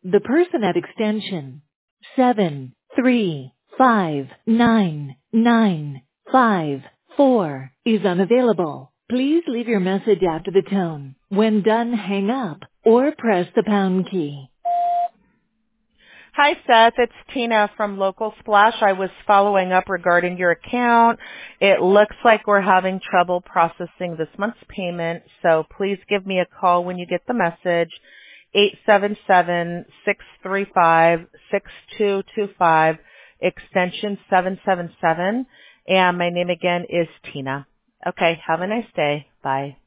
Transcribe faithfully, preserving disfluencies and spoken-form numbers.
The person at extension seven three five nine nine five four is unavailable. Please leave your message after the tone. When done, hang up or press the pound key. Hi, Seth. It's Tina from Local Splash. I was following up regarding your account. It looks like we're having trouble processing this month's payment, so please give me a call when you get the message. eight seven seven, six three five, six two two five, extension seven seven seven, and my name again is Tina. Okay, have a nice day. Bye.